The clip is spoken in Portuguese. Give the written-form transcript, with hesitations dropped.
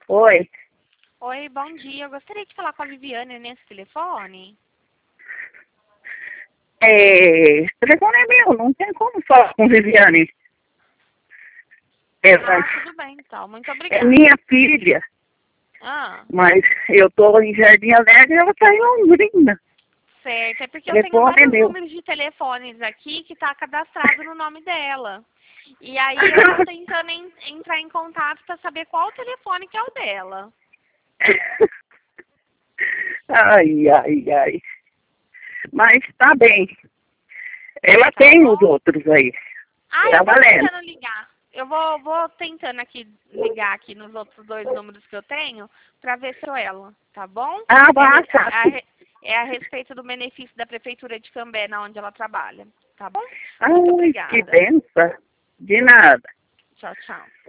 Oi. Oi, bom dia. Eu gostaria de falar com a Viviane nesse telefone. Esse telefone é meu, não tem como falar com Viviane. É, Tudo bem, então. Muito é obrigada. minha filha, Ah, mas eu tô em Jardim Alegre e ela tá em Londrina. certo. É O porque eu tenho telefone é vários meu. números de telefones aqui que tá cadastrado no nome dela. E aí eu tô tentando entrar em contato para saber qual telefone que é o dela. Ai, ai, ai. Mas tá bem. Ela Tá tem os bom? outros aí. Eu Tá tô valendo. tentando ligar. Eu vou tentando aqui ligar aqui nos outros dois números que eu tenho para ver se é ela, tá bom? Ah, É, vá, tá. é a respeito do benefício da prefeitura de Cambé, na onde ela trabalha, tá bom? Muito Ai, que obrigada. benção. De nada. Tchau, tchau.